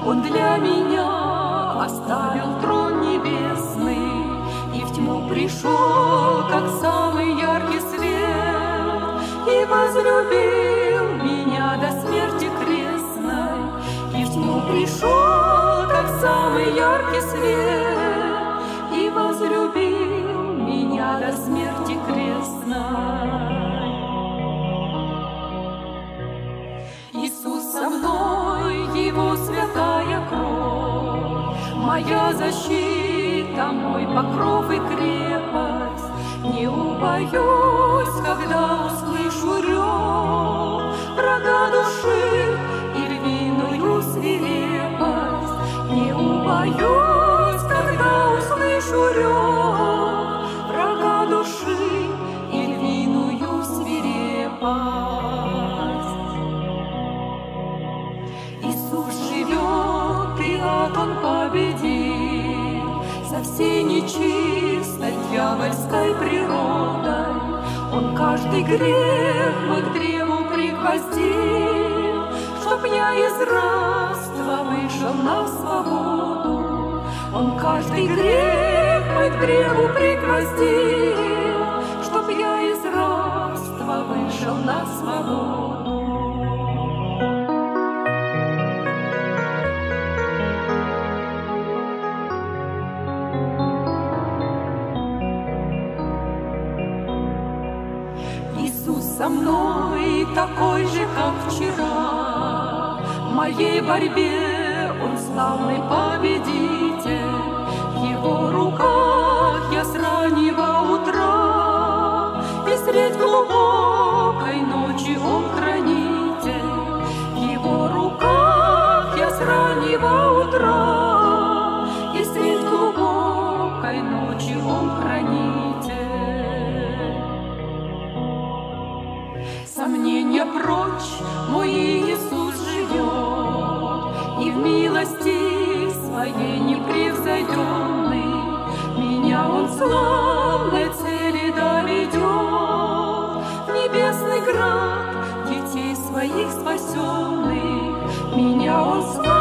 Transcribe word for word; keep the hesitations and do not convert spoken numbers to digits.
Он для меня оставил трон небесный и в тьму пришел, как самый яркий свет, и возлюбил меня до смерти крестной, и в тьму пришел, как самый яркий свет, и возлюбил меня до смерти крестной. Иисус со мной, Его святая кровь, моя защита, мой покров и крепость. Не убоюсь, когда услышу рев врага души и львиную свирепость. Не убоюсь, когда услышу рев врага души и львиную свирепость. Иисус живет, и ад Он победил, со всей нечистой дьявольской природой. Он каждый грех мой к древу пригвоздил, чтоб я из рабства вышел на свободу. Он каждый грех мой к древу пригвоздил, чтоб я из рабства вышел на свободу. Иисус со мной такой же, как вчера. В моей борьбе Он славный победитель. В Его руках я с раннего утра, и средь глубокой ночи Он хранитель. В Его руках я с раннего утра, и средь глубокой ночи Он хранитель. Сомнения прочь, мой Иисус живет, и в милости Своей непревзойденный меня Он славной цели доведет, в небесный град детей Своих спасенных. Меня Он славной